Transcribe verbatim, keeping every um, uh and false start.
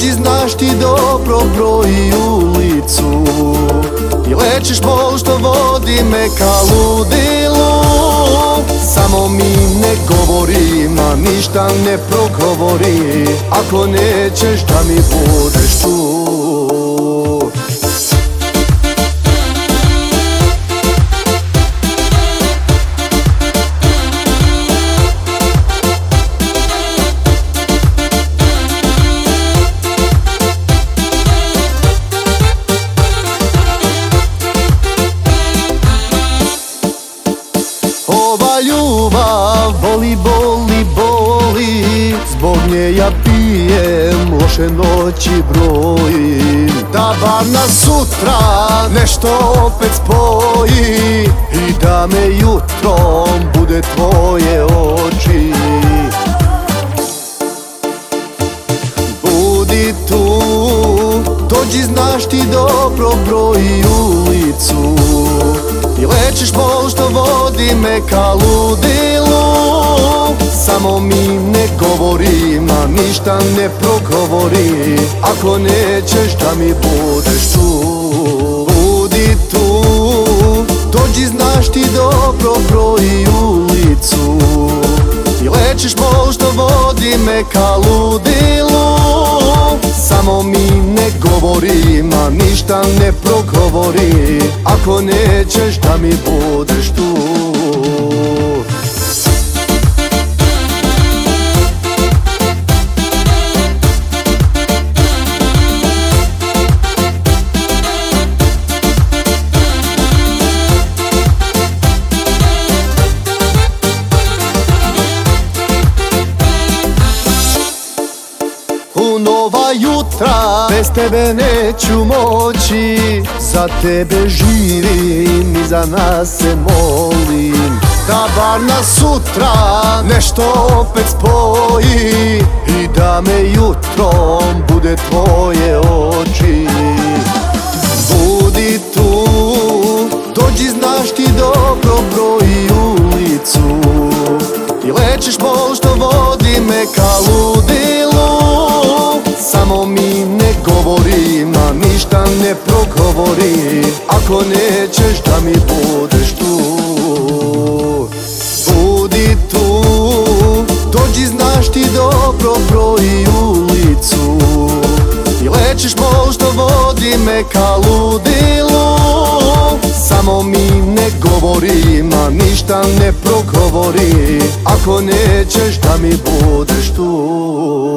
Dođi, znaš ti dobro broj ulicu i lečiš bol što vodi me ka ludilu. Samo mi ne govori, ma ništa ne progovori, ako nećeš da mi budeš tu. Ova ljubav boli, boli, boli, zbog nje ja pijem, loše noći brojim. Da bar nas sutra nešto opet spoji i da me jutrom bude tvoje oči. Budi tu, dođi, znaš ti dobro broj ulicu i lečiš bol što vodi me ka ludilu. Samo mi ne govori, ma ništa ne progovori, ako nećeš da mi budeš tu. Budi tu, dođi, znaš ti dobro broj ulicu i lečiš bol što vodi me ka ludilu. Samo mi ne govori, ma ništa ne progovori, ako nećeš da mi budeš tu. U nova jutra bez tebe neću moći, za tebe živim i za nas se molim. Da bar nas sutra nešto opet spoji i da me jutrom bude tvoje oči. Budi tu, dođi, znaš ti dobro broj ulicu i lečiš bol što vodi me ka ludilu. Samo mi ne govori, ma ništa ne progovori, ako nećeš da mi budeš tu. Budi tu, dođi, znaš ti dobro broj ulicu i lečiš bol što vodi me ka ludilu. Samo mi ne govori, ma ništa ne progovori, ako nećeš da mi budeš tu.